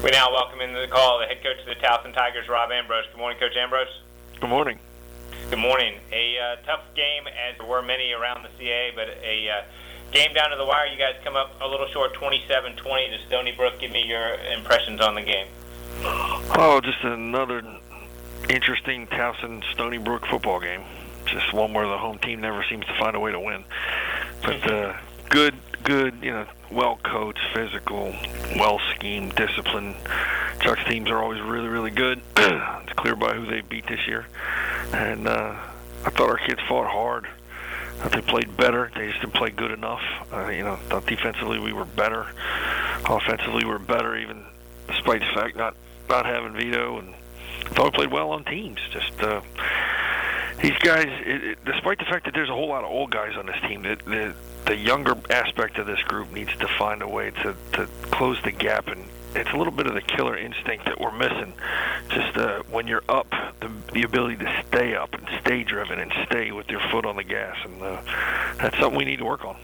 We now welcome into the call the head coach of the Towson Tigers, Rob Ambrose. Good morning, Coach Ambrose. Good morning. Good morning. A tough game, as there were many around the CAA, but a game down to the wire. You guys come up a little short, 27-20 to Stony Brook. Give me your impressions on the game. Oh, just another interesting Towson-Stony Brook football game. Just one where the home team never seems to find a way to win. But good, well-coached, physical, well-schemed, disciplined. Chuck's teams are always really, really good. It's clear by who they beat this year. And I thought our kids fought hard. I thought they played better. They just didn't play good enough. Thought defensively we were better. Offensively we're better, even despite the fact not having Vito. And I thought we played well on teams. Just these guys, despite the fact that there's a whole lot of old guys on this team, the younger aspect of this group needs to find a way to close the gap, and it's a little bit of the killer instinct that we're missing. Just when you're up, the ability to stay up and stay driven and stay with your foot on the gas, and that's something we need to work on.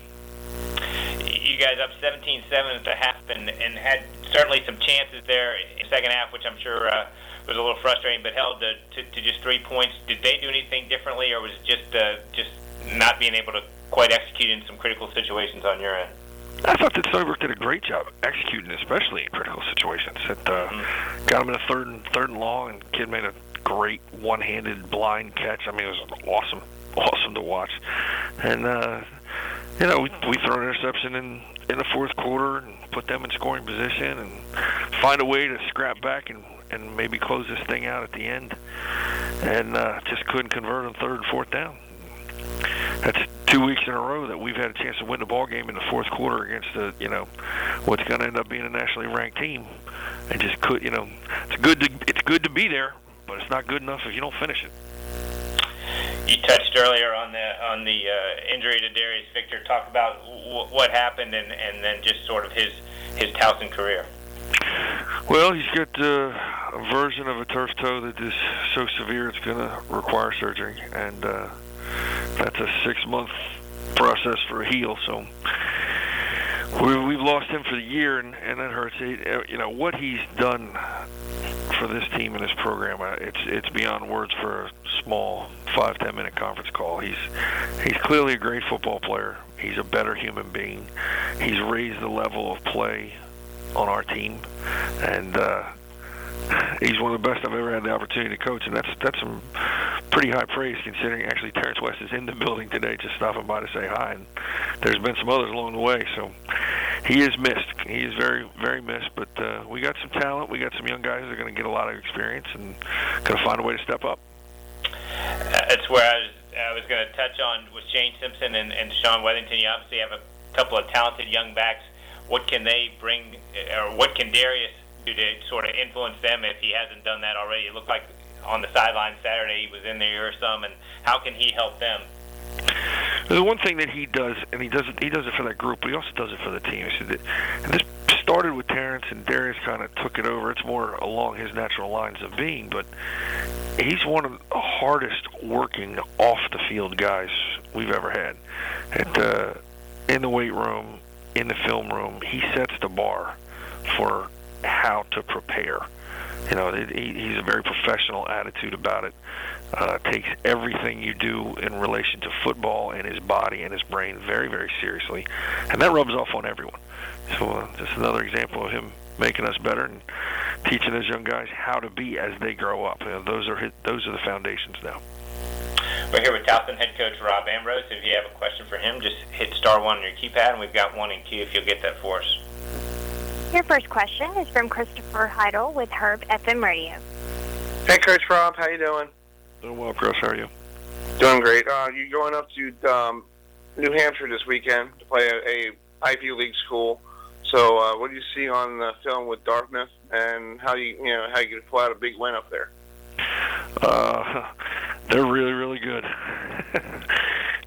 You guys up 17-7 at the half and had certainly some chances there in the second half, which I'm sure was a little frustrating, but held to just 3 points. Did they do anything differently, or was it just not being able to quite execute in some critical situations on your end? I thought that Stony Brook did a great job executing, especially in critical situations. It got him in a third and long, and kid made a great one-handed blind catch. I mean, it was awesome to watch. And we throw an interception in the fourth quarter and put them in scoring position and find a way to scrap back and maybe close this thing out at the end. And just couldn't convert on third and fourth down. That's 2 weeks in a row that we've had a chance to win the ball game in the fourth quarter against what's going to end up being a nationally ranked team, and just it's good to be there, but it's not good enough if you don't finish it. You touched earlier on the injury to Darius Victor. Talk about what happened and then just sort of his Towson career. Well, he's got a version of a turf toe that is so severe it's going to require surgery, and that's a 6-month process for a heal. So we've lost him for the year, and that hurts. What he's done for this team and this program, it's beyond words for a small 5-10 minute conference call. He's clearly a great football player. He's a better human being. He's raised the level of play on our team, and he's one of the best I've ever had the opportunity to coach, and that's some pretty high praise considering actually Terrence West is in the building today, just stopping by to say hi, and there's been some others along the way. So he is missed. He is very, very missed, but we got some talent. We got some young guys that are going to get a lot of experience and going to find a way to step up. That's where I was going to touch on with Shane Simpson and Deshaun Weathington. You obviously have a couple of talented young backs. What can they bring, or what can Darius do to sort of influence them if he hasn't done that already? It looked like on the sideline Saturday he was in there or some, and how can he help them? The one thing that he does, and he does it for that group, but he also does it for the team. And this started with Terrence, and Darius kind of took it over. It's more along his natural lines of being, but he's one of the hardest working off-the-field guys we've ever had. In the weight room, in the film room, he sets the bar for how to prepare. He's a very professional attitude about it. Takes everything you do in relation to football and his body and his brain very, very seriously, and that rubs off on everyone. So just another example of him making us better and teaching those young guys how to be as they grow up. Those are the foundations now. We're here with Towson head coach Rob Ambrose. If you have a question for him, just hit *1 on your keypad, and we've got one in queue if you'll get that for us. Your first question is from Christopher Heidel with Herb FM Radio. Hey, Coach Rob. How you doing? Doing well, Chris. How are you? Doing great. You're going up to New Hampshire this weekend to play a Ivy League school. So what do you see on the film with Dartmouth, and how you can pull out a big win up there? They're really, really good.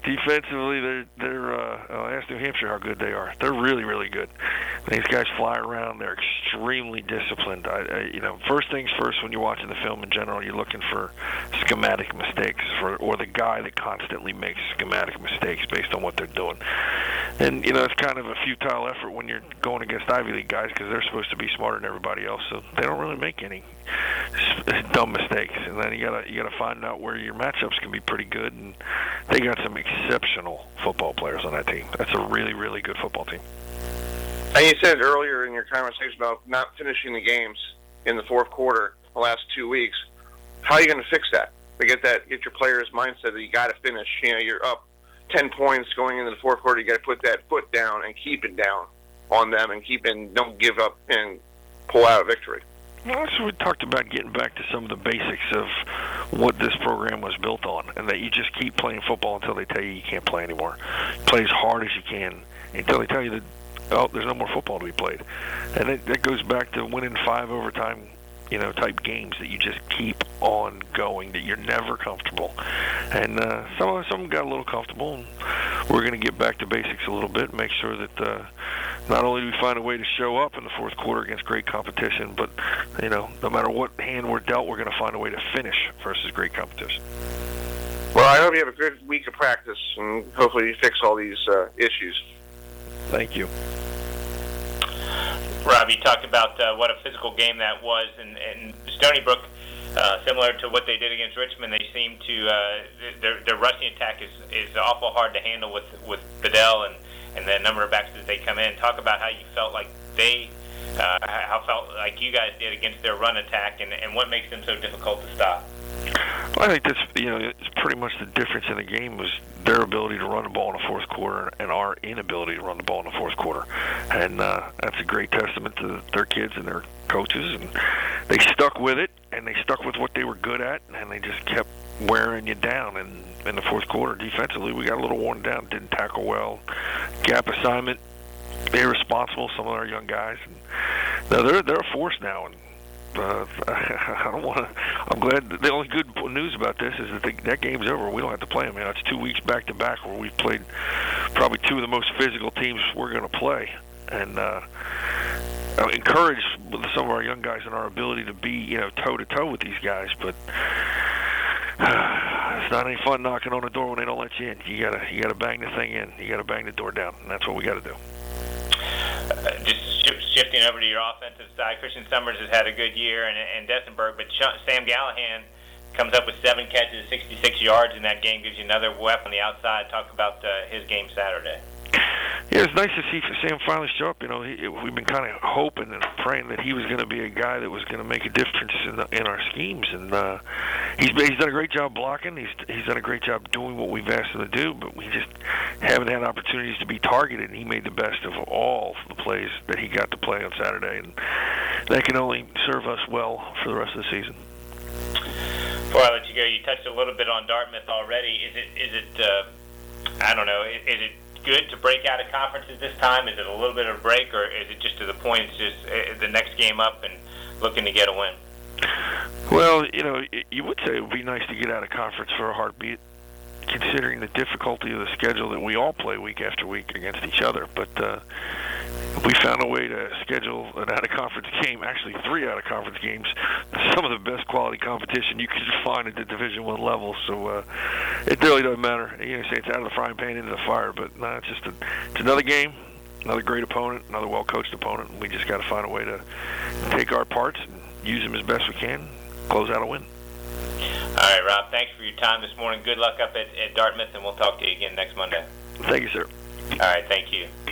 Defensively, I'll ask New Hampshire how good they are. They're really, really good. These guys fly around. They're extremely disciplined. First things first, when you're watching the film in general, you're looking for schematic mistakes or the guy that constantly makes schematic mistakes based on what they're doing. And, it's kind of a futile effort when you're going against Ivy League guys because they're supposed to be smarter than everybody else, so they don't really make any dumb mistakes. And then you gotta find out where your matchups can be pretty good, and they got some exceptional football players on that team. That's a really, really good football team. And you said earlier in your conversation about not finishing the games in the fourth quarter the last 2 weeks. How are you going to fix that? To get your players' mindset that you got to finish. You're up 10 points going into the fourth quarter. You got to put that foot down and keep it down on them and don't give up and pull out a victory. Well, so we talked about getting back to some of the basics of what this program was built on, and that you just keep playing football until they tell you can't play anymore. Play as hard as you can until they tell you that, there's no more football to be played. And that goes back to winning 5 overtime, type games that you just keep on going, that you're never comfortable. And some of them got a little comfortable, and we're going to get back to basics a little bit and make sure that not only do we find a way to show up in the fourth quarter against great competition, but, no matter what hand we're dealt, we're going to find a way to finish versus great competition. Well, I hope you have a good week of practice, and hopefully you fix all these issues. Thank you. Rob, you talked about what a physical game that was, and Stony Brook, similar to what they did against Richmond, they seem to their rushing attack is awful hard to handle with Bedell and the number of backs that they come in. Talk about how you felt like you guys did against their run attack, and what makes them so difficult to stop. Well, I think that's it's pretty much the difference in the game was their ability to run the ball in the fourth quarter and our inability to run the ball in the fourth quarter, and that's a great testament to their kids and their coaches, and they stuck with it, and they stuck with what they were good at, and they just kept wearing you down. And in the fourth quarter, defensively, we got a little worn down, didn't tackle well, gap assignment, irresponsible, some of our young guys, and they're a force now, and I don't want to. I'm glad. The only good news about this is that that game's over. We don't have to play them. It's 2 weeks back to back where we've played probably 2 of the most physical teams we're going to play, and I'm encouraged with some of our young guys and our ability to be toe to toe with these guys. But it's not any fun knocking on the door when they don't let you in. You gotta bang the thing in. You gotta bang the door down, and that's what we got to do. Just shifting over to your offensive side, Christian Summers has had a good year, and Dessenberg, but Sam Gallahan comes up with 7 catches, 66 yards in that game, gives you another weapon on the outside. Talk about his game Saturday. Yeah, it's nice to see Sam finally show up. We've been kind of hoping and praying that he was going to be a guy that was going to make a difference in our schemes, and he's done a great job blocking. He's done a great job doing what we've asked him to do, but we just haven't had opportunities to be targeted, and he made the best of all the plays that he got to play on Saturday, and that can only serve us well for the rest of the season. Before I let you go, you touched a little bit on Dartmouth already. Is it I don't know, is it good to break out of conferences this time? Is it a little bit of a break, or is it just to the point it's just the next game up and looking to get a win? Well, you would say it would be nice to get out of conference for a heartbeat, considering the difficulty of the schedule that we all play week after week against each other. But we found a way to schedule an out-of-conference game, actually 3 out-of-conference games, some of the best quality competition you could find at the Division I level. So it really doesn't matter. You say it's out of the frying pan into the fire, but no, it's another game, another great opponent, another well-coached opponent, and we just got to find a way to take our parts and use them as best we can, close out a win. All right, Rob, thanks for your time this morning. Good luck up at Dartmouth, and we'll talk to you again next Monday. Thank you, sir. All right, thank you.